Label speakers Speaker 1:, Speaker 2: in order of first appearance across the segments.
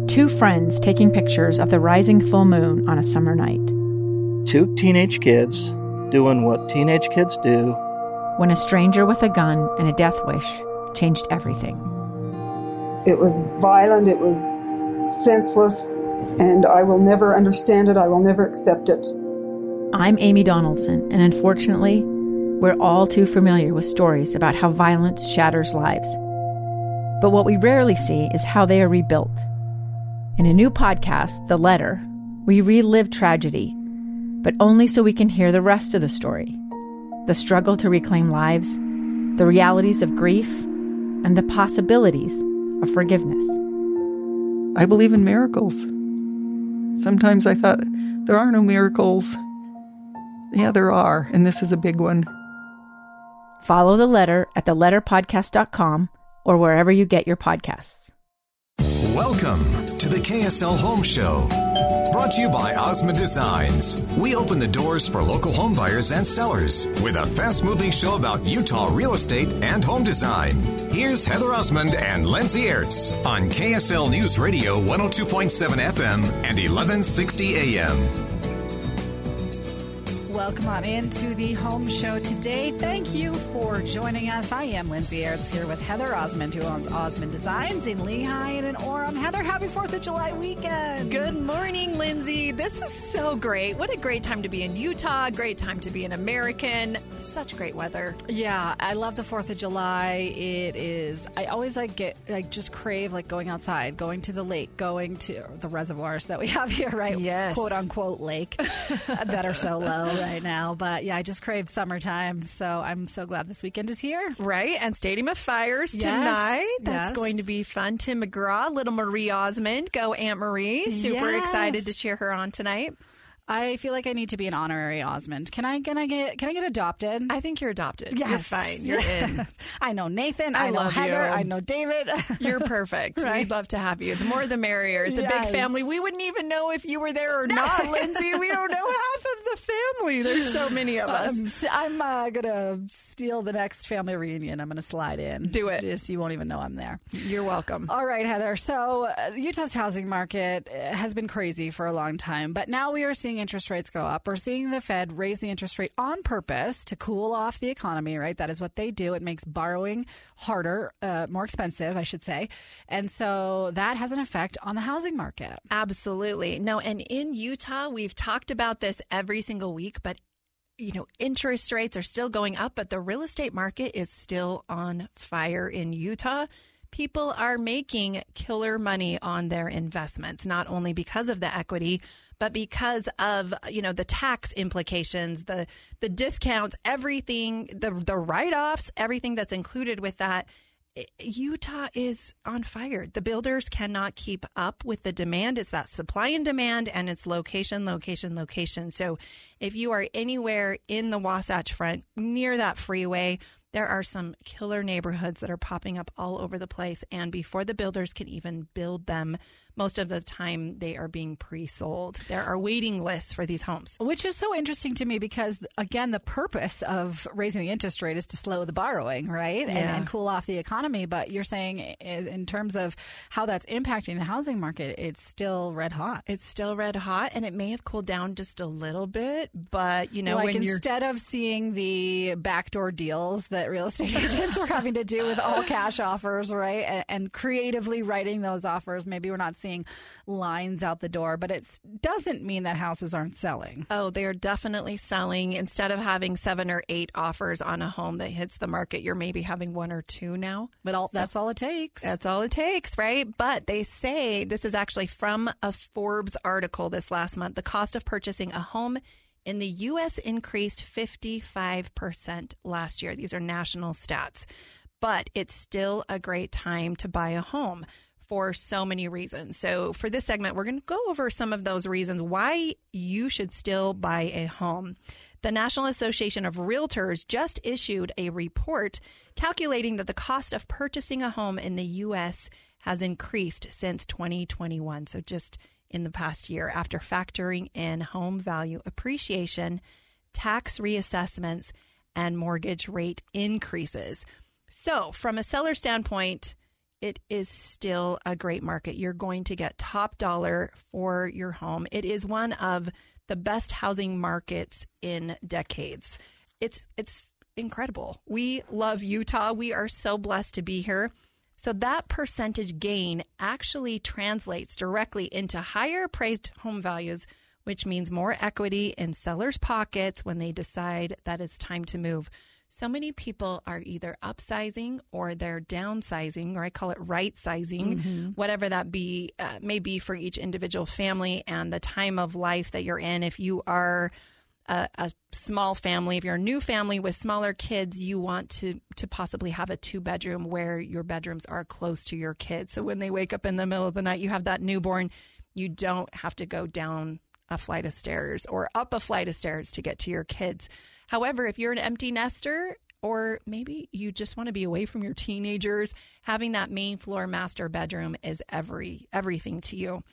Speaker 1: Two friends taking pictures of the rising full moon on a summer night.
Speaker 2: Two teenage kids doing what teenage kids do.
Speaker 1: When a stranger with a gun and a death wish changed everything.
Speaker 3: It was violent, it was senseless, and I will never understand it, I will never accept it.
Speaker 1: I'm Amy Donaldson, and unfortunately, we're all too familiar with stories about how violence shatters lives. But what we rarely see is how they are rebuilt. In a new podcast, The Letter, we relive tragedy, but only so we can hear the rest of the story. The struggle to reclaim lives, the realities of grief, and the possibilities of forgiveness.
Speaker 4: I believe in miracles. Sometimes I thought, there are no miracles. Yeah, there are, and this is a big one.
Speaker 1: Follow The Letter at theletterpodcast.com or wherever you get your podcasts.
Speaker 5: Welcome to the KSL Home Show. Brought to you by Osmond Designs. We open the doors for local home buyers and sellers with a fast-moving show about Utah real estate and home design. Here's Heather Osmond and Lindsay Aerts on KSL News Radio 102.7 FM and 1160 AM.
Speaker 6: Welcome on into the home show today. Thank you for joining us. I am Lindsay Aerts here with Heather Osmond, who owns Osmond Designs in Lehi and in Orem. Heather, happy 4th of July weekend.
Speaker 7: Good morning, Lindsay. This is so great. What a great time to be in Utah. Great time to be an American. Such great weather.
Speaker 6: Yeah, I love the 4th of July. It is, I always just crave going outside, going to the lake, going to the reservoirs that we have here, right?
Speaker 7: Yes.
Speaker 6: Quote unquote lake that are so low right now. But yeah, I just crave summertime. So I'm so glad this weekend is here.
Speaker 7: Right. And Stadium of Fires tonight. That's going to be fun. Tim McGraw, little Marie Osmond. Go Aunt Marie. Super excited to cheer her on tonight.
Speaker 6: I feel like I need to be an honorary Osmond. Can I get adopted?
Speaker 7: I think you're adopted.
Speaker 6: Yes.
Speaker 7: You're fine. You're in.
Speaker 6: I know Nathan. I know Heather. I know David.
Speaker 7: You're perfect. Right? We'd love to have you. The more the merrier. It's a big family. We wouldn't even know if you were there or not, Lindsay. We don't know half of the family. There's so many of us.
Speaker 6: I'm going to steal the next family reunion. I'm going to slide in.
Speaker 7: Do it.
Speaker 6: Just you won't even know I'm there.
Speaker 7: You're welcome.
Speaker 6: All right, Heather. So Utah's housing market has been crazy for a long time, but now we are seeing interest rates go up. We're seeing the Fed raise the interest rate on purpose to cool off the economy, right? That is what they do. It makes borrowing harder, more expensive, I should say. And so that has an effect on the housing market.
Speaker 7: Absolutely. No, and in Utah, we've talked about this every single week, but interest rates are still going up, but the real estate market is still on fire in Utah. People are making killer money on their investments, not only because of the equity, but because of, the tax implications, the discounts, everything, the write-offs, everything that's included with that. Utah is on fire. The builders cannot keep up with the demand. It's that supply and demand, and it's location. So if you are anywhere in the Wasatch Front near that freeway, there are some killer neighborhoods that are popping up all over the place. And before the builders can even build them, most of the time they are being pre-sold. There are waiting lists for these homes.
Speaker 6: Which is so interesting to me because, again, the purpose of raising the interest rate is to slow the borrowing, right?
Speaker 7: Yeah.
Speaker 6: And cool off the economy. But you're saying in terms of how that's impacting the housing market, it's still red hot.
Speaker 7: It's still red hot, and it may have cooled down just a little bit. But,
Speaker 6: instead of seeing the backdoor deals that real estate agents were having to do with all cash offers, right? And creatively writing those offers, maybe we're not seeing lines out the door, but it doesn't mean that houses aren't selling.
Speaker 7: Oh, they're definitely selling. Instead of having 7 or 8 offers on a home that hits the market, you're maybe having 1 or 2 now.
Speaker 6: But that's all it takes.
Speaker 7: That's all it takes, right? But they say, this is actually from a Forbes article this last month, the cost of purchasing a home in the U.S. increased 55% last year. These are national stats. But it's still a great time to buy a home for so many reasons. So for this segment, we're going to go over some of those reasons why you should still buy a home. The National Association of Realtors just issued a report calculating that the cost of purchasing a home in the U.S. has increased since 2021. So just in the past year, after factoring in home value appreciation, tax reassessments, and mortgage rate increases. So from a seller standpoint, it is still a great market. You're going to get top dollar for your home. It is one of the best housing markets in decades. It's incredible. We love Utah. We are so blessed to be here. So that percentage gain actually translates directly into higher appraised home values, which means more equity in sellers' pockets when they decide that it's time to move. So many people are either upsizing or they're downsizing, or I call it right sizing, whatever that may be for each individual family and the time of life that you're in. If you are a small family, if you're a new family with smaller kids, you want to possibly have a 2-bedroom where your bedrooms are close to your kids. So when they wake up in the middle of the night, you have that newborn, you don't have to go down a flight of stairs or up a flight of stairs to get to your kids. However, if you're an empty nester, or maybe you just want to be away from your teenagers, having that main floor master bedroom is everything to you.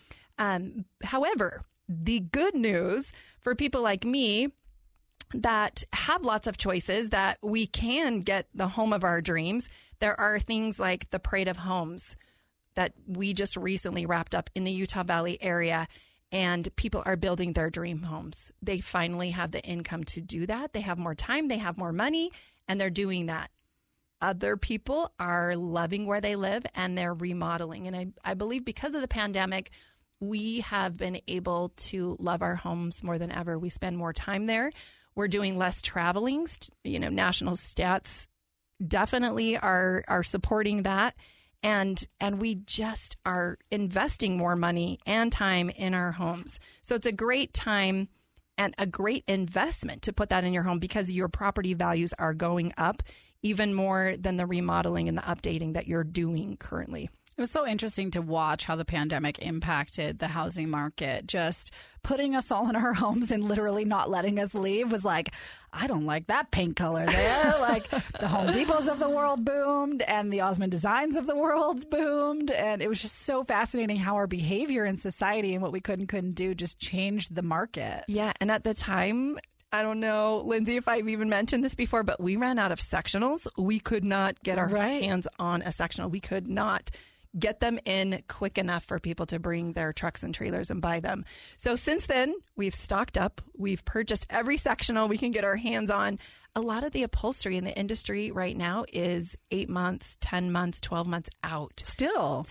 Speaker 7: However, the good news for people like me that have lots of choices, that we can get the home of our dreams, there are things like the Parade of Homes that we just recently wrapped up in the Utah Valley area, and people are building their dream homes. They finally have the income to do that. They have more time, they have more money, and they're doing that. Other people are loving where they live and they're remodeling. And I believe because of the pandemic, we have been able to love our homes more than ever. We spend more time there. We're doing less traveling. National stats definitely are supporting that. And we just are investing more money and time in our homes. So it's a great time and a great investment to put that in your home, because your property values are going up even more than the remodeling and the updating that you're doing currently.
Speaker 6: It was so interesting to watch how the pandemic impacted the housing market. Just putting us all in our homes and literally not letting us leave was like, I don't like that paint color there. Like the Home Depots of the world boomed and the Osmond Designs of the world boomed. And it was just so fascinating how our behavior in society and what we could and couldn't do just changed the market.
Speaker 7: Yeah. And at the time, I don't know, Lindsay, if I've even mentioned this before, but we ran out of sectionals. We could not get our hands on a sectional. We could not get them in quick enough for people to bring their trucks and trailers and buy them. So since then, we've stocked up. We've purchased every sectional we can get our hands on. A lot of the upholstery in the industry right now is 8 months, 10 months, 12 months out. Still.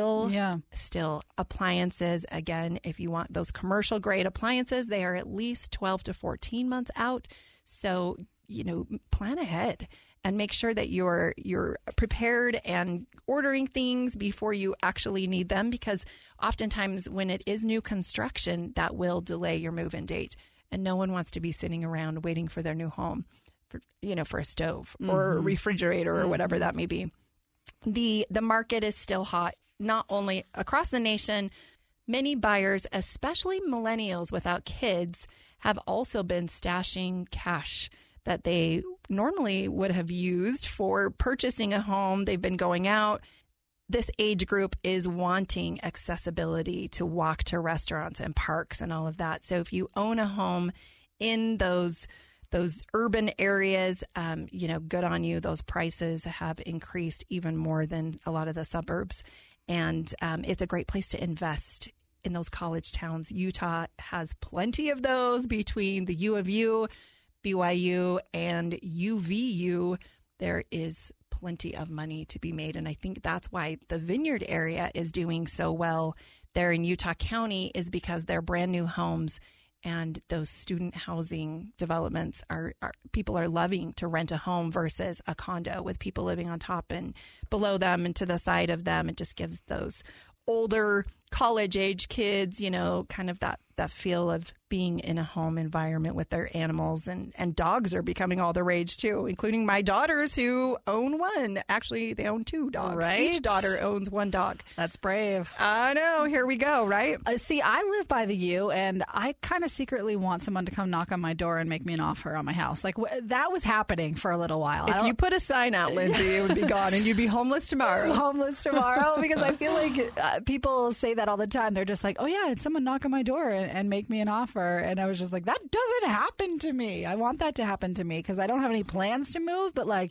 Speaker 7: Appliances, again, if you want those commercial grade appliances, they are at least 12 to 14 months out. So, plan ahead and make sure that you're prepared and ordering things before you actually need them, because oftentimes when it is new construction, that will delay your move-in date. And no one wants to be sitting around waiting for their new home for a stove or a refrigerator or whatever that may be. The market is still hot, not only across the nation. Many buyers, especially millennials without kids, have also been stashing cash that they normally would have used for purchasing a home. They've been going out. This age group is wanting accessibility to walk to restaurants and parks and all of that. So if you own a home in those urban areas, good on you. Those prices have increased even more than a lot of the suburbs. And it's a great place to invest in those college towns. Utah has plenty of those between the U of U, BYU, and UVU. There is plenty of money to be made. And I think that's why the Vineyard area is doing so well there in Utah County, is because they're brand new homes, and those student housing developments are people are loving to rent a home versus a condo with people living on top and below them and to the side of them. It just gives those older college age kids, kind of that feel of being in a home environment with their animals, and dogs are becoming all the rage too, including my daughters who own one. Actually, they own 2 dogs.
Speaker 6: Right?
Speaker 7: Each daughter owns 1 dog.
Speaker 6: That's brave.
Speaker 7: I know. Here we go. Right.
Speaker 6: See, I live by the U, and I kind of secretly want someone to come knock on my door and make me an offer on my house. Like that was happening for a little while.
Speaker 7: If you put a sign out, Lindsay, it would be gone, and you'd be homeless tomorrow.
Speaker 6: Because I feel like people say that all the time. They're just like, oh yeah, it's someone knock on my door and make me an offer. And I was just like, that doesn't happen to me. I want that to happen to me because I don't have any plans to move. But like,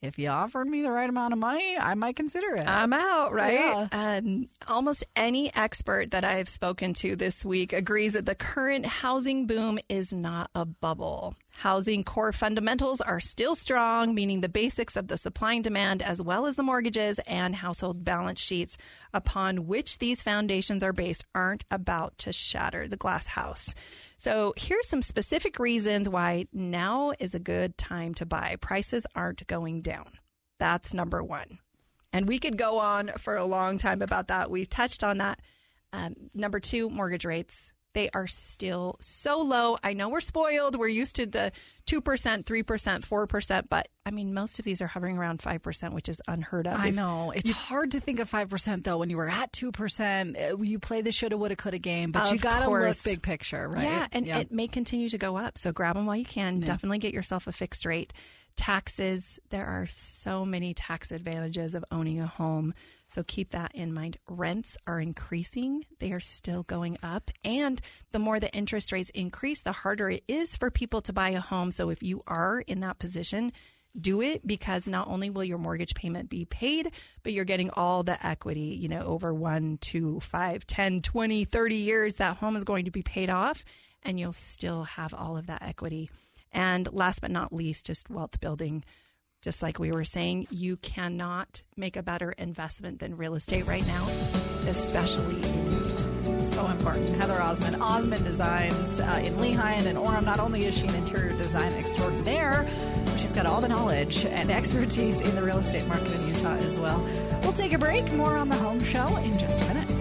Speaker 6: if you offered me the right amount of money, I might consider it.
Speaker 7: I'm out, right?
Speaker 6: Yeah.
Speaker 7: Almost any expert that I've spoken to this week agrees that the current housing boom is not a bubble. Housing core fundamentals are still strong, meaning the basics of the supply and demand, as well as the mortgages and household balance sheets upon which these foundations are based, aren't about to shatter the glass house. So here's some specific reasons why now is a good time to buy. Prices aren't going down. That's number one. And we could go on for a long time about that. We've touched on that. Number two, mortgage rates. They are still so low. I know we're spoiled. We're used to the 2%, 3%, 4%. But, I mean, most of these are hovering around 5%, which is unheard of.
Speaker 6: I know. It's hard to think of 5%, though, when you were at 2%. You play the shoulda, woulda, coulda game. But you got to look big picture, right?
Speaker 7: Yeah, and it may continue to go up. So grab them while you can. Yeah. Definitely get yourself a fixed rate. Taxes. There are so many tax advantages of owning a home. So keep that in mind. Rents are increasing. They are still going up. And the more the interest rates increase, the harder it is for people to buy a home. So if you are in that position, do it, because not only will your mortgage payment be paid, but you're getting all the equity, over 1, 2, 5, 10, 20, 30 years. That home is going to be paid off and you'll still have all of that equity. And last but not least, just wealth building. Just like we were saying, you cannot make a better investment than real estate right now, especially in Utah.
Speaker 6: So important. Heather Osmond, Osmond Designs in Lehigh and in Orem. Not only is she an interior design extraordinaire, but she's got all the knowledge and expertise in the real estate market in Utah as well. We'll take a break. More on The Home Show in just a minute.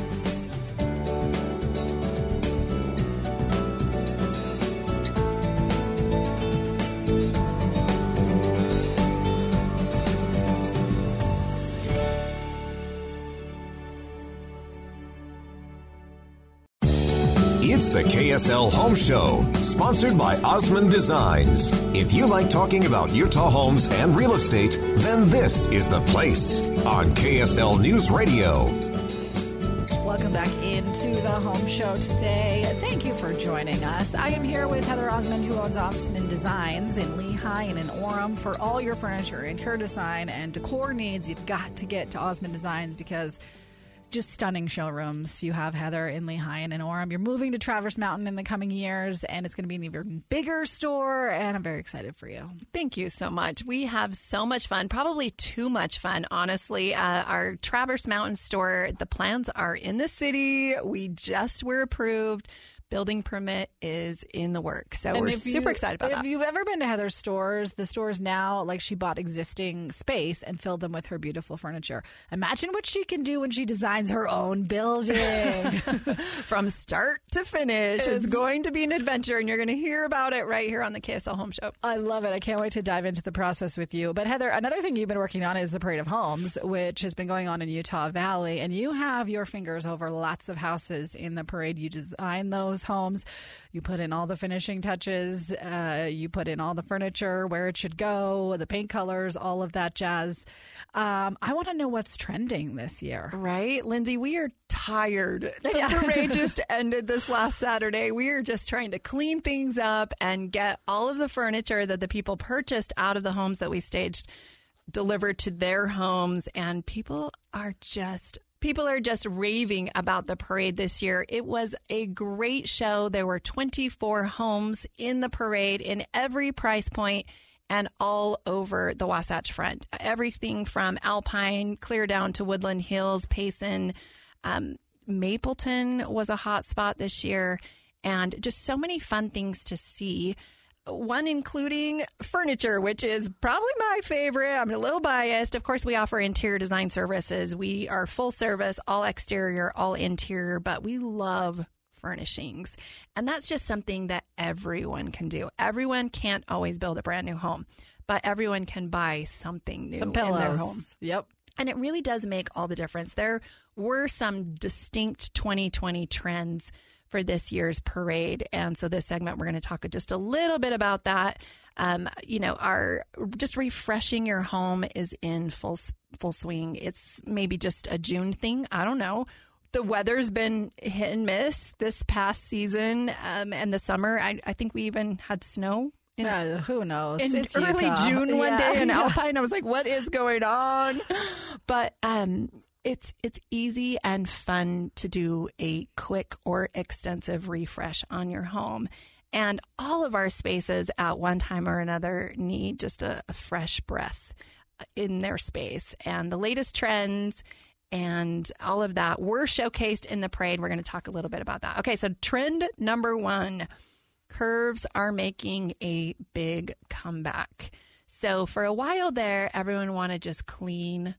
Speaker 5: It's the KSL Home Show, sponsored by Osmond Designs. If you like talking about Utah homes and real estate, then this is the place on KSL News Radio.
Speaker 6: Welcome back into the Home Show today. Thank you for joining us. I am here with Heather Osmond, who owns Osmond Designs in Lehigh and in Orem. For all your furniture, interior design, and decor needs, you've got to get to Osmond Designs, because just stunning showrooms. You have Heather in Lehigh and in Orem. You're moving to Traverse Mountain in the coming years, and it's going to be an even bigger store, and I'm very excited for you.
Speaker 7: Thank you so much. We have so much fun, probably too much fun, honestly. Our Traverse Mountain store, the plans are in the city. We just were approved. Building permit is in the works. So we're super excited about that.
Speaker 6: If you've ever been to Heather's stores, the stores now, like, she bought existing space and filled them with her beautiful furniture. Imagine what she can do when she designs her own building.
Speaker 7: From start to finish. It's going to be an adventure, and you're going to hear about it right here on the KSL Home Show.
Speaker 6: I love it. I can't wait to dive into the process with you. But Heather, another thing you've been working on is the Parade of Homes, which has been going on in Utah Valley. And you have your fingers over lots of houses in the parade. You design those homes. You put in all the finishing touches. You put in all the furniture, where it should go, the paint colors, all of that jazz. I want to know what's trending this year.
Speaker 7: Right, Lindsay, we are tired. The parade just ended this last Saturday. We are just trying to clean things up and get all of the furniture that the people purchased out of the homes that we staged delivered to their homes. And people are just raving about the parade this year. It was a great show. There were 24 homes in the parade in every price point and all over the Wasatch Front. Everything from Alpine clear down to Woodland Hills, Payson. Mapleton was a hot spot this year, and just so many fun things to see. One including furniture, which is probably my favorite. I'm a little biased. Of course, we offer interior design services. We are full service, all exterior, all interior, but we love furnishings. And that's just something that everyone can do. Everyone can't always build a brand new home, but everyone can buy something new in their home.
Speaker 6: Yep.
Speaker 7: And it really does make all the difference. There were some distinct 2020 trends for this year's parade. And so this segment, we're going to talk just a little bit about that. Our just refreshing your home is in full swing. It's maybe just a June thing. I don't know. The weather's been hit and miss this past season and the summer. I think we even had snow
Speaker 6: Who knows?
Speaker 7: in
Speaker 6: It's
Speaker 7: early
Speaker 6: Utah.
Speaker 7: June one
Speaker 6: Yeah.
Speaker 7: day in
Speaker 6: Yeah.
Speaker 7: Alpine. I was like, what is going on? But it's easy and fun to do a quick or extensive refresh on your home. And all of our spaces at one time or another need just a fresh breath in their space. And the latest trends and all of that were showcased in the parade. We're going to talk a little bit about that. Okay, so trend number 1, curves are making a big comeback. So for a while there, everyone wanted just clean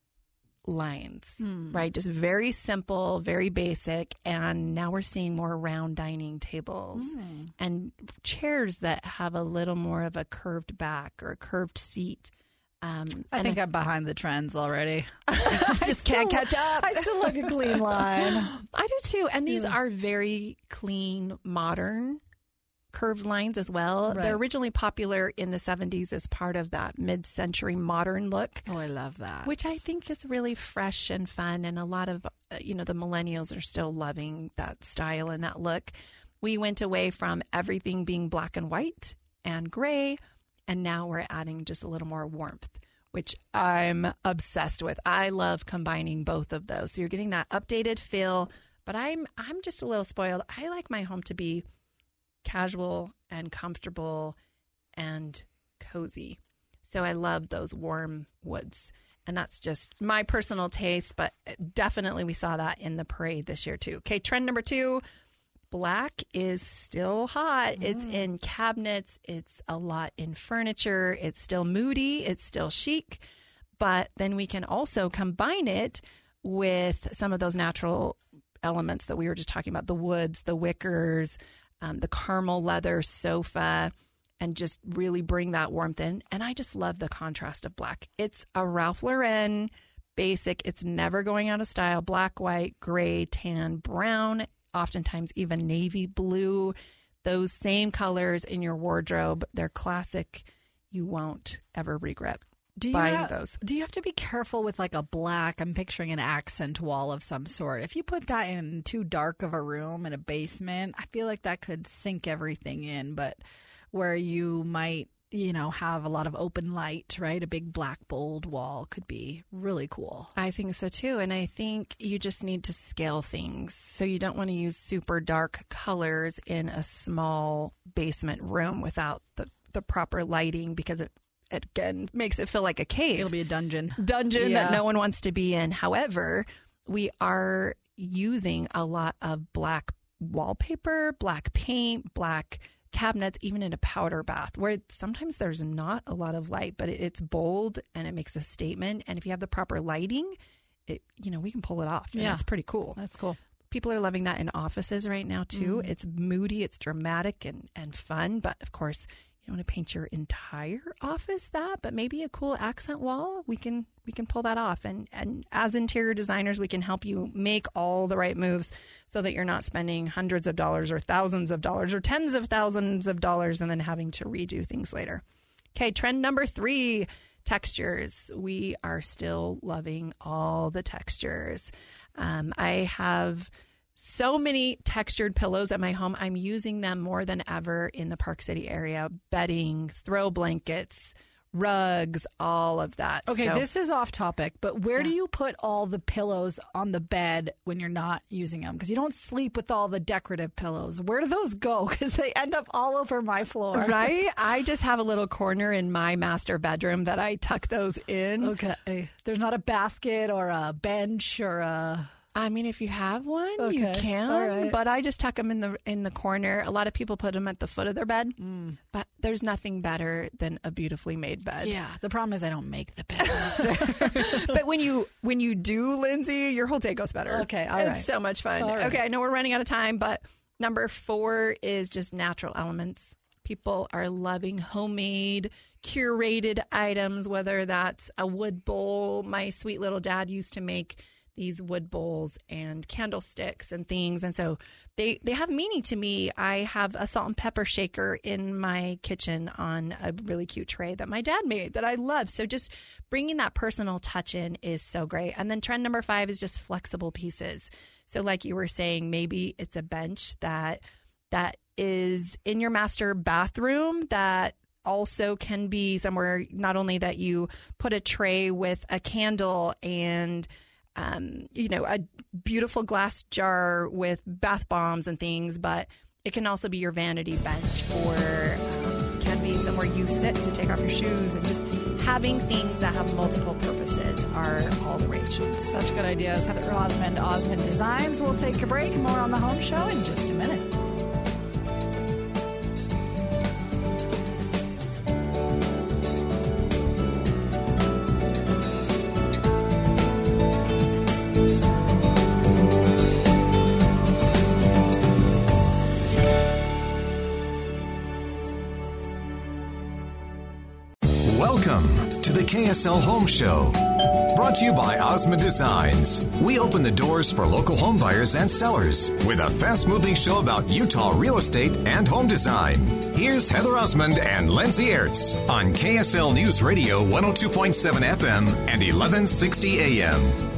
Speaker 7: lines, right? Just very simple, very basic. And now we're seeing more round dining tables and chairs that have a little more of a curved back or a curved seat.
Speaker 6: I think I'm behind the trends already.
Speaker 7: Just can't catch up.
Speaker 6: I still like a clean line.
Speaker 7: I do too. And these are very clean, modern curved lines as well.
Speaker 6: Right.
Speaker 7: They're originally popular in the 70s as part of that mid-century modern look.
Speaker 6: Oh, I love that.
Speaker 7: Which I think is really fresh and fun. And a lot of, the millennials are still loving that style and that look. We went away from everything being black and white and gray. And now we're adding just a little more warmth, which I'm obsessed with. I love combining both of those. So you're getting that updated feel, but I'm just a little spoiled. I like my home to be casual and comfortable and cozy. So I love those warm woods. And that's just my personal taste, but definitely we saw that in the parade this year too. Okay, trend number 2. Black is still hot. It's in cabinets. It's a lot in furniture. It's still moody. It's still chic. But then we can also combine it with some of those natural elements that we were just talking about, the woods, the wickers, the caramel leather sofa, and just really bring that warmth in. And I just love the contrast of black. It's a Ralph Lauren basic. It's never going out of style. Black, white, gray, tan, brown, oftentimes even navy blue, those same colors in your wardrobe. They're classic. You won't ever regret buying those.
Speaker 6: Do you have to be careful with like a black? I'm picturing an accent wall of some sort. If you put that in too dark of a room in a basement, I feel like that could sink everything in. But where you might, have a lot of open light, right? A big black bold wall could be really cool.
Speaker 7: I think so too. And I think you just need to scale things. So you don't want to use super dark colors in a small basement room without the proper lighting, because it again makes it feel like a cave.
Speaker 6: It'll be a dungeon.
Speaker 7: That no one wants to be in. However, we are using a lot of black wallpaper, black paint, black cabinets, even in a powder bath, where sometimes there's not a lot of light, but it's bold and it makes a statement. And if you have the proper lighting, we can pull it off. And it's pretty cool.
Speaker 6: That's cool.
Speaker 7: People are loving that in offices right now too. It's moody, it's dramatic and fun, but of course you don't want to paint your entire office that, but maybe a cool accent wall, we can pull that off. And as interior designers, we can help you make all the right moves so that you're not spending hundreds of dollars or thousands of dollars or tens of thousands of dollars and then having to redo things later. Okay, trend number 3, textures. We are still loving all the textures. I have so many textured pillows at my home. I'm using them more than ever in the Park City area. Bedding, throw blankets, rugs, all of that.
Speaker 6: Okay,
Speaker 7: so,
Speaker 6: this is off topic, but where do you put all the pillows on the bed when you're not using them? Because you don't sleep with all the decorative pillows. Where do those go? Because they end up all over my floor.
Speaker 7: Right? I just have a little corner in my master bedroom that I tuck those in.
Speaker 6: Okay. There's not a basket or a bench or a...
Speaker 7: I mean, if you have one, you
Speaker 6: Okay.
Speaker 7: can,
Speaker 6: All right.
Speaker 7: but I just tuck them in the corner. A lot of people put them at the foot of their bed, but there's nothing better than a beautifully made bed.
Speaker 6: Yeah, the problem is I don't make the bed.
Speaker 7: But when you do, Lindsay, your whole day goes better.
Speaker 6: Okay, all right.
Speaker 7: It's so much fun.
Speaker 6: All right.
Speaker 7: Okay, I know we're running out of time, but number 4 is just natural elements. People are loving homemade, curated items, whether that's a wood bowl. My sweet little dad used to make these wood bowls and candlesticks and things. And so they have meaning to me. I have a salt and pepper shaker in my kitchen on a really cute tray that my dad made that I love. So just bringing that personal touch in is so great. And then trend number 5 is just flexible pieces. So like you were saying, maybe it's a bench that is in your master bathroom that also can be somewhere not only that you put a tray with a candle and a beautiful glass jar with bath bombs and things, but it can also be your vanity bench, or can be somewhere you sit to take off your shoes, and just having things that have multiple purposes are all the rage.
Speaker 6: Such good ideas. Heather Osmond, Osmond Designs. We'll take a break. More on the Home Show in just a minute.
Speaker 5: Welcome to the KSL Home Show. Brought to you by Osmond Designs. We open the doors for local home buyers and sellers with a fast-moving show about Utah real estate and home design. Here's Heather Osmond and Lindsay Ertz on KSL News Radio 102.7 FM and 1160 AM.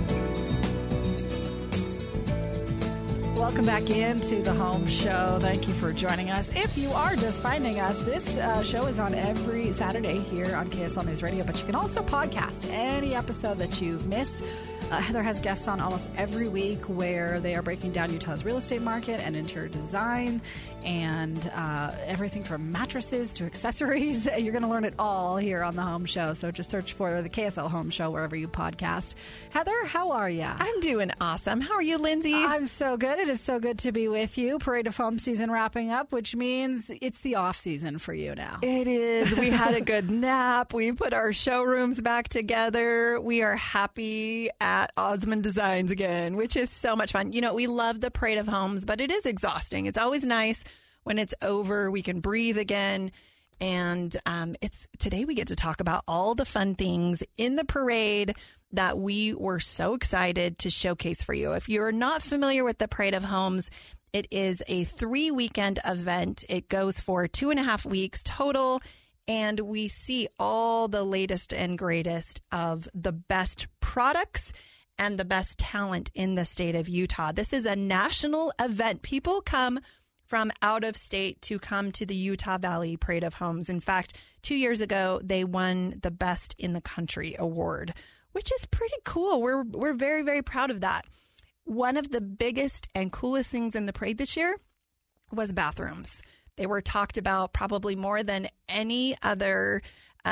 Speaker 6: Welcome back into the Home Show. Thank you for joining us. If you are just finding us, this show is on every Saturday here on KSL News Radio, but you can also podcast any episode that you've missed. Heather has guests on almost every week where they are breaking down Utah's real estate market and interior design and everything from mattresses to accessories. You're going to learn it all here on the Home Show. So just search for the KSL Home Show wherever you podcast. Heather, how are you?
Speaker 7: I'm doing awesome. How are you, Lindsay?
Speaker 6: I'm so good. It is so good to be with you. Parade of Home season wrapping up, which means it's the off season for you now.
Speaker 7: It is. We had a good nap. We put our showrooms back together. We are happy at Osmond Designs again, which is so much fun. You know, we love the Parade of Homes, but it is exhausting. It's always nice when it's over. We can breathe again. And today we get to talk about all the fun things in the parade that we were so excited to showcase for you. If you're not familiar with the Parade of Homes, it is a 3-weekend event. It goes for 2.5 weeks total. And we see all the latest and greatest of the best products and the best talent in the state of Utah. This is a national event. People come from out of state to come to the Utah Valley Parade of Homes. In fact, 2 years ago, they won the Best in the Country award, which is pretty cool. We're very, very proud of that. One of the biggest and coolest things in the parade this year was bathrooms. They were talked about probably more than any other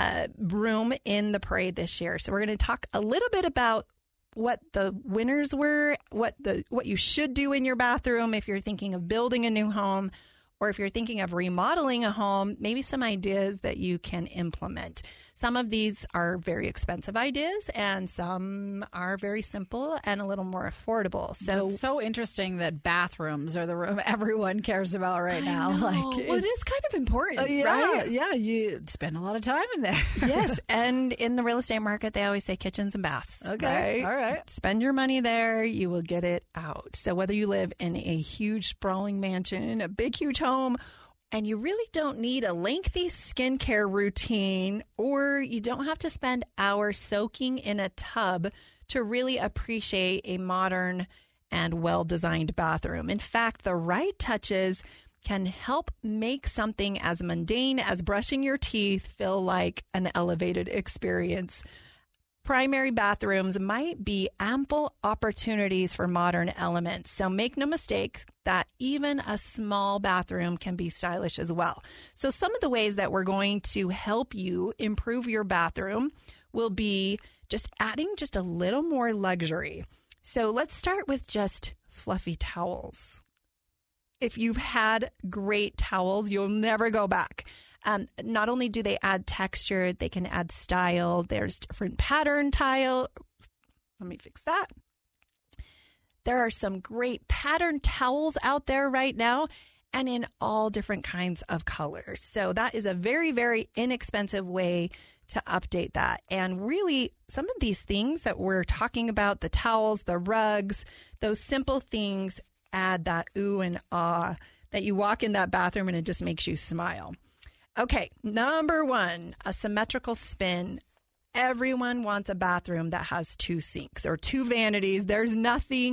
Speaker 7: room in the parade this year. So we're going to talk a little bit about what the winners were, what you should do in your bathroom if you're thinking of building a new home, or if you're thinking of remodeling a home, maybe some ideas that you can implement. Some of these are very expensive ideas, and some are very simple and a little more affordable. So
Speaker 6: it's so interesting that bathrooms are the room everyone cares about right now.
Speaker 7: Well, it is kind of important, right?
Speaker 6: Yeah, you spend a lot of time in there.
Speaker 7: Yes, and in the real estate market, they always say kitchens and baths.
Speaker 6: Okay,
Speaker 7: right?
Speaker 6: All right.
Speaker 7: Spend your money there, you will get it out. So whether you live in a huge, sprawling mansion, a big, huge home, and you really don't need a lengthy skincare routine, or you don't have to spend hours soaking in a tub to really appreciate a modern and well-designed bathroom. In fact, the right touches can help make something as mundane as brushing your teeth feel like an elevated experience. Primary bathrooms might be ample opportunities for modern elements. So make no mistake that even a small bathroom can be stylish as well. So some of the ways that we're going to help you improve your bathroom will be just adding just a little more luxury. So let's start with just fluffy towels. If you've had great towels, you'll never go back. Not only do they add texture, they can add style. There's different pattern tile. Let me fix that. There are some great pattern towels out there right now and in all different kinds of colors. So that is a very, very inexpensive way to update that. And really, some of these things that we're talking about, the towels, the rugs, those simple things add that ooh and ah that you walk in that bathroom and it just makes you smile. Okay, number 1, a symmetrical spin. Everyone wants a bathroom that has 2 sinks or 2 vanities. There's nothing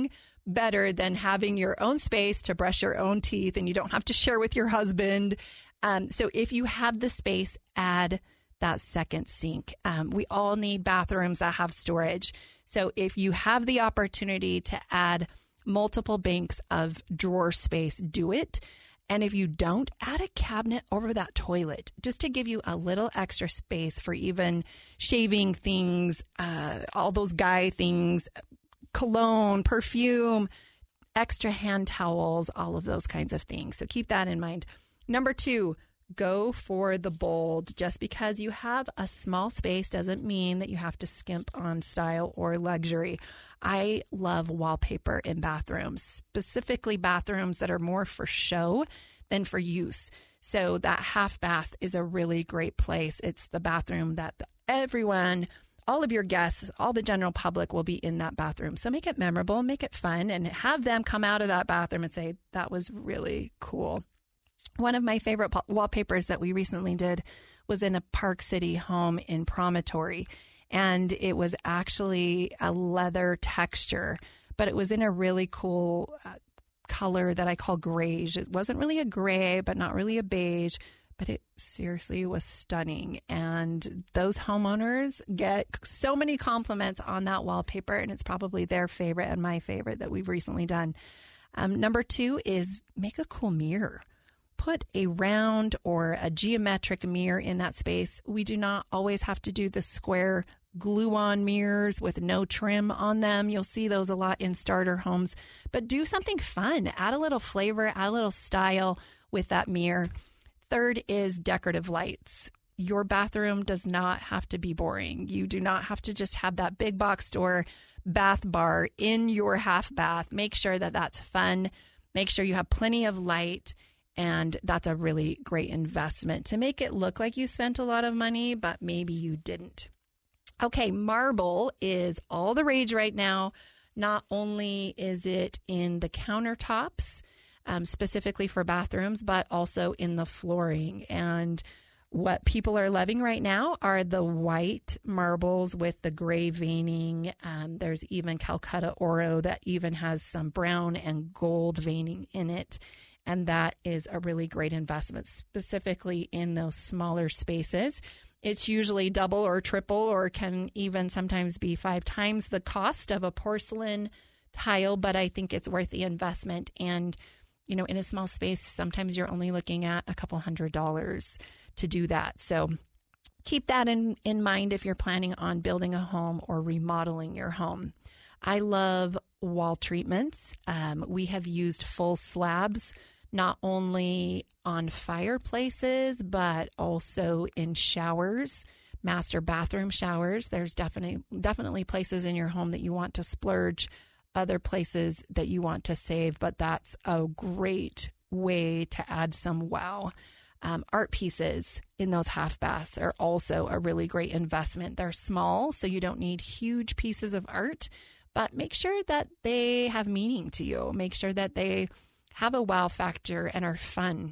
Speaker 7: better than having your own space to brush your own teeth and you don't have to share with your husband. So if you have the space, add that second sink. We all need bathrooms that have storage. So if you have the opportunity to add multiple banks of drawer space, do it. And if you don't, add a cabinet over that toilet just to give you a little extra space for even shaving things, all those guy things, cologne, perfume, extra hand towels, all of those kinds of things. So keep that in mind. Number 2, go for the bold. Just because you have a small space doesn't mean that you have to skimp on style or luxury. I love wallpaper in bathrooms, specifically bathrooms that are more for show than for use. So that half bath is a really great place. It's the bathroom that everyone, all of your guests, all the general public will be in that bathroom. So make it memorable, make it fun, and have them come out of that bathroom and say, that was really cool. One of my favorite wallpapers that we recently did was in a Park City home in Promontory. And it was actually a leather texture, but it was in a really cool color that I call greige. It wasn't really a gray, but not really a beige, but it seriously was stunning. And those homeowners get so many compliments on that wallpaper, and it's probably their favorite and my favorite that we've recently done. Number 2 is make a cool mirror. Put a round or a geometric mirror in that space. We do not always have to do the square glue-on mirrors with no trim on them. You'll see those a lot in starter homes. But do something fun. Add a little flavor, add a little style with that mirror. 3rd is decorative lights. Your bathroom does not have to be boring. You do not have to just have that big box store bath bar in your half bath. Make sure that that's fun. Make sure you have plenty of light. And that's a really great investment to make it look like you spent a lot of money, but maybe you didn't. Okay, marble is all the rage right now. Not only is it in the countertops, specifically for bathrooms, but also in the flooring. And what people are loving right now are the white marbles with the gray veining. There's even Calcutta Oro that even has some brown and gold veining in it. And that is a really great investment, specifically in those smaller spaces. It's usually double or triple, or can even sometimes be 5 times the cost of a porcelain tile, but I think it's worth the investment. And, you know, in a small space, sometimes you're only looking at a couple $100s to do that. So keep that in mind if you're planning on building a home or remodeling your home. I love wall treatments. We have used full slabs, not only on fireplaces, but also in showers, master bathroom showers. There's definitely places in your home that you want to splurge, other places that you want to save, but that's a great way to add some wow. Art pieces in those half baths are also a really great investment. They're small, so you don't need huge pieces of art, but make sure that they have meaning to you. Make sure that they have a wow factor and are fun.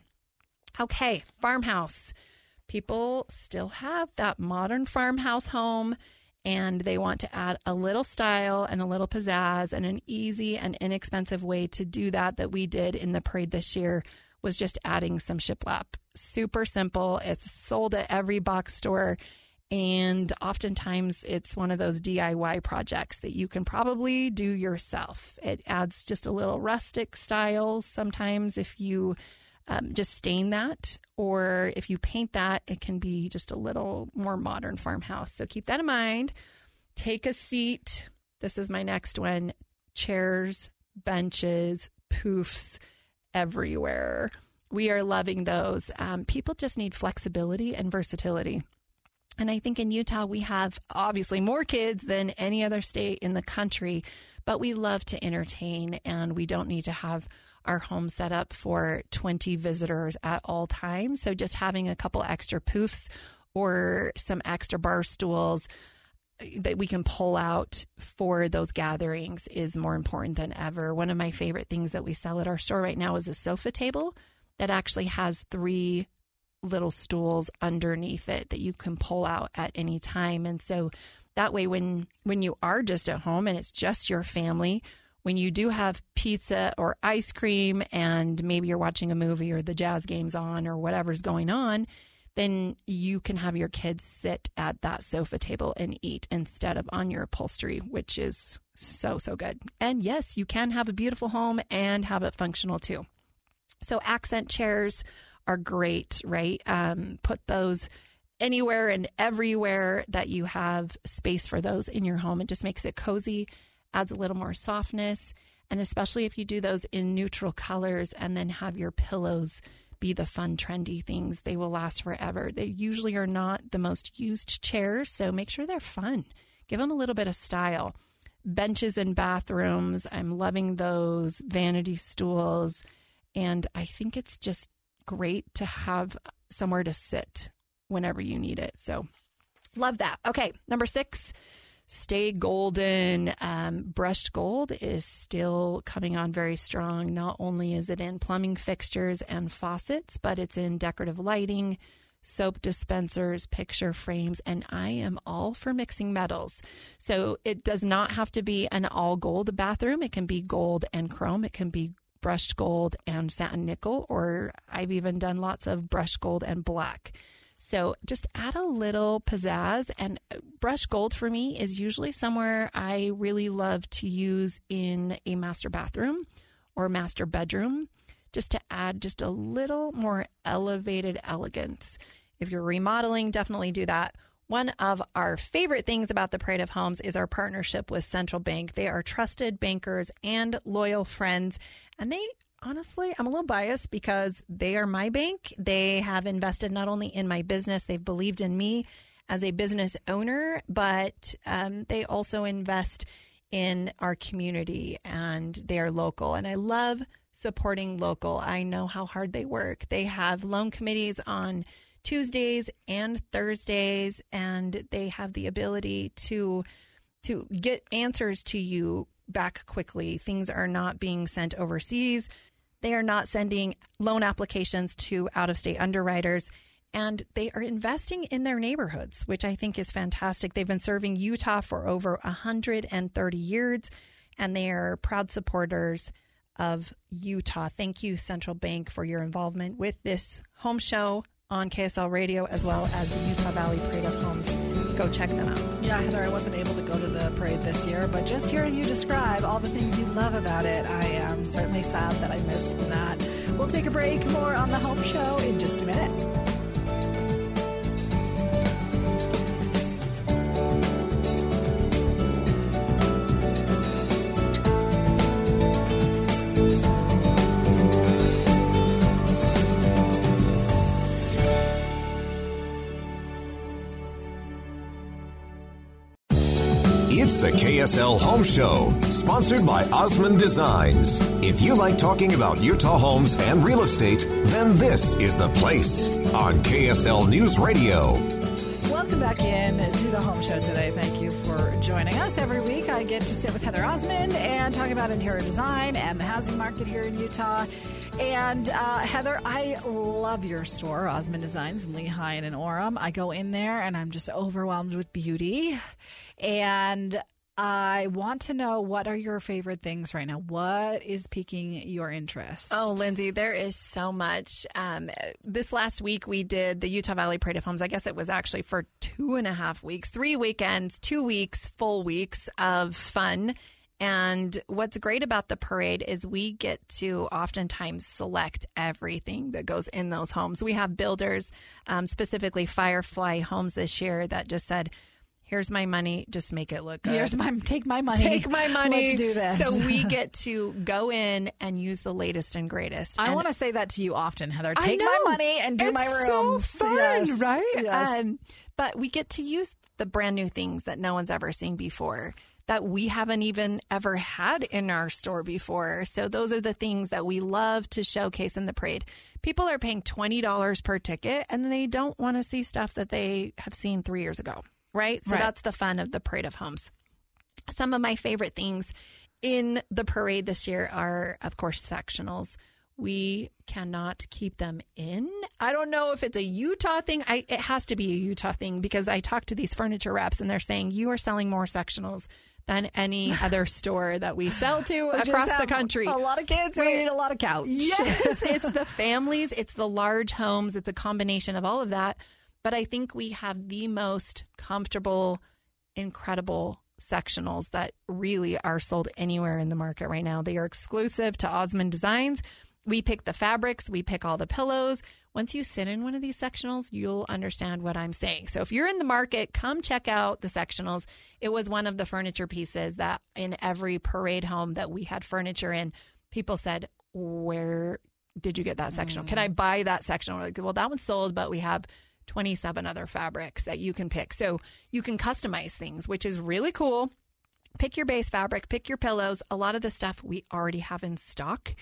Speaker 7: Okay, farmhouse. People still have that modern farmhouse home, and they want to add a little style and a little pizzazz, and an easy and inexpensive way to do that we did in the parade this year was just adding some shiplap. Super simple. It's sold at every box store. And oftentimes it's one of those DIY projects that you can probably do yourself. It adds just a little rustic style. Sometimes if you just stain that, or if you paint that, it can be just a little more modern farmhouse. So keep that in mind. Take a seat. This is my next one. Chairs, benches, poofs everywhere. We are loving those. People just need flexibility and versatility. And I think in Utah, we have obviously more kids than any other state in the country, but we love to entertain, and we don't need to have our home set up for 20 visitors at all times. So just having a couple extra poofs or some extra bar stools that we can pull out for those gatherings is more important than ever. One of my favorite things that we sell at our store right now is a sofa table that actually has 3 little stools underneath it that you can pull out at any time. And so that way, when you are just at home and it's just your family, when you do have pizza or ice cream and maybe you're watching a movie or the Jazz game's on or whatever's going on, then you can have your kids sit at that sofa table and eat instead of on your upholstery, which is so, so good. And yes, you can have a beautiful home and have it functional too. So accent chairs are great, right? Put those anywhere and everywhere that you have space for those in your home. It just makes it cozy, adds a little more softness. And especially if you do those in neutral colors and then have your pillows be the fun, trendy things, they will last forever. They usually are not the most used chairs, so make sure they're fun. Give them a little bit of style. Benches in bathrooms, I'm loving those. Vanity stools. And I think it's just great to have somewhere to sit whenever you need it. So love that. Okay, number 6. Stay golden. Brushed gold is still coming on very strong. Not only is it in plumbing fixtures and faucets, but it's in decorative lighting, soap dispensers, picture frames, and I am all for mixing metals. So it does not have to be an all gold bathroom. It can be gold and chrome. It can be brushed gold and satin nickel, or I've even done lots of brushed gold and black. So just add a little pizzazz, and brushed gold for me is usually somewhere I really love to use in a master bathroom or master bedroom, just to add just a little more elevated elegance. If you're remodeling, definitely do that. One of our favorite things about the Parade of Homes is our partnership with Central Bank. They are trusted bankers and loyal friends, and they honestly, I'm a little biased because they are my bank. They have invested not only in my business, they've believed in me as a business owner, but they also invest in our community, and they are local. And I love supporting local. I know how hard they work. They have loan committees on Tuesdays and Thursdays, and they have the ability to get answers to you back quickly. Things are not being sent overseas. They are not sending loan applications to out-of-state underwriters, and they are investing in their neighborhoods, which I think is fantastic. They've been serving Utah for over 130 years, and they are proud supporters of Utah. Thank you, Central Bank, for your involvement with this home show on KSL Radio, as well as the Utah Valley Parade of Homes. Go check them out.
Speaker 6: Yeah, Heather, I wasn't able to go to the parade this year, but just hearing you describe all the things you love about it, I am certainly sad that I missed that. We'll take a break. More on the home show in just a minute.
Speaker 5: It's the KSL Home Show, sponsored by Osmond Designs. If you like talking about Utah homes and real estate, then this is the place on KSL News Radio.
Speaker 6: Welcome back in to the home show today. Thank you for joining us. Every week I get to sit with Heather Osmond and talk about interior design and the housing market here in Utah. And Heather, I love your store, Osmond Designs in Lehi and in Orem. I go in there and I'm just overwhelmed with beauty. And I want to know, what are your favorite things right now? What is piquing your interest?
Speaker 7: Oh, Lindsay, there is so much. This last week we did the Utah Valley Parade of Homes. I guess it was actually for 2.5 weeks, 3 weekends, 2 weeks, full weeks of fun. And what's great about the parade is we get to oftentimes select everything that goes in those homes. We have builders, specifically Firefly Homes this year, that just said, here's my money, just make it look good.
Speaker 6: Take my money.
Speaker 7: Take my money.
Speaker 6: Let's do this.
Speaker 7: So we get to go in and use the latest and greatest.
Speaker 6: I want to say that to you often, Heather. Take my money and do my rooms.
Speaker 7: So fun,
Speaker 6: yes.
Speaker 7: right?
Speaker 6: Yes.
Speaker 7: But we get to use the brand new things that no one's ever seen before, that we haven't even ever had in our store before. So those are the things that we love to showcase in the parade. People are paying $20 per ticket, and they don't want to see stuff that they have seen 3 years ago, right? So that's the fun of the Parade of Homes. Some of my favorite things in the parade this year are, of course, sectionals. We cannot keep them in. I don't know if it's a Utah thing. It has to be a Utah thing because I talked to these furniture reps and they're saying you are selling more sectionals than any other store that we sell to across the country.
Speaker 6: A lot of kids who need a lot of couch.
Speaker 7: Yes, it's the families, it's the large homes, it's a combination of all of that. But I think we have the most comfortable, incredible sectionals that really are sold anywhere in the market right now. They are exclusive to Osmond Designs. We pick the fabrics, we pick all the pillows. Once you sit in one of these sectionals, you'll understand what I'm saying. So if you're in the market, come check out the sectionals. It was one of the furniture pieces that in every parade home that we had furniture in, people said, where did you get that sectional? Can I buy that sectional? We're like, well, that one's sold, but we have 27 other fabrics that you can pick. So you can customize things, which is really cool. Pick your base fabric, pick your pillows. A lot of the stuff we already have in stock.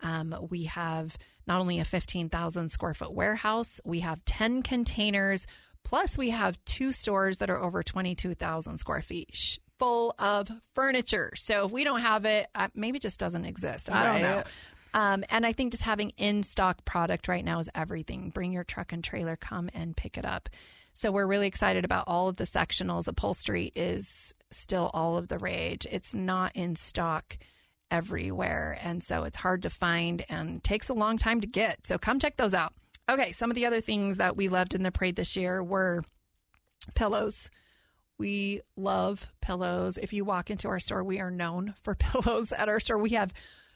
Speaker 7: We have not only a 15,000 square foot warehouse, we have 10 containers, plus we have 2 stores that are over 22,000 square feet full of furniture. So if we don't have it, maybe it just doesn't exist. I don't know. And I think just having in-stock product right now is everything. Bring your truck and trailer, come and pick it up. So we're really excited about all of the sectionals. Upholstery is still all of the rage. It's not in stock everywhere. And so it's hard to find and takes a long time to get. So come check those out. Okay, some of the other things that we loved in the parade this year were pillows. We love pillows. If you walk into our store, we are known for pillows at our store. We have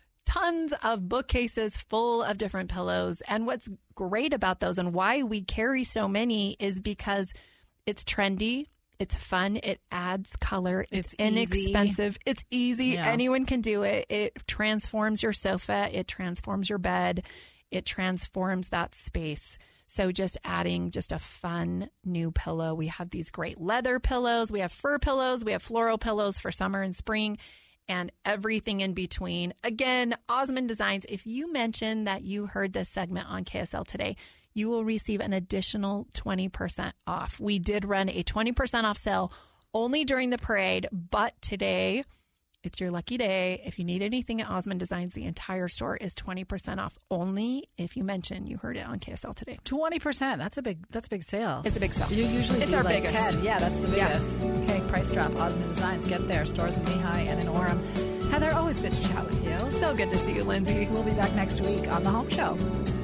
Speaker 7: tons of bookcases full of different pillows. And what's great about those and why we carry so many is because it's trendy. It's fun. It adds color. It's inexpensive. Easy. It's easy. Yeah. Anyone can do it. It transforms your sofa. It transforms your bed. It transforms that space. So just adding just a fun new pillow. We have these great leather pillows. We have fur pillows. We have floral pillows for summer and spring and everything in between. Again, Osmond Designs, if you mention that you heard this segment on KSL today, you will receive an additional 20% off. We did run a 20% off sale only during the parade, but today it's your lucky day. If you need anything at Osmond Designs, the entire store is 20% off only if you mention you heard it on KSL today.
Speaker 6: 20%. That's a big sale.
Speaker 7: It's a big sale.
Speaker 6: You usually
Speaker 7: it's
Speaker 6: do
Speaker 7: our
Speaker 6: like
Speaker 7: biggest.
Speaker 6: 10. Yeah, that's the biggest. Yeah. Okay, price drop. Osmond Designs. Get there. Stores in Lehigh and in Orem. Heather, always good to chat with you.
Speaker 7: So good to see you, Lindsay.
Speaker 6: We'll be back next week on The Home Show.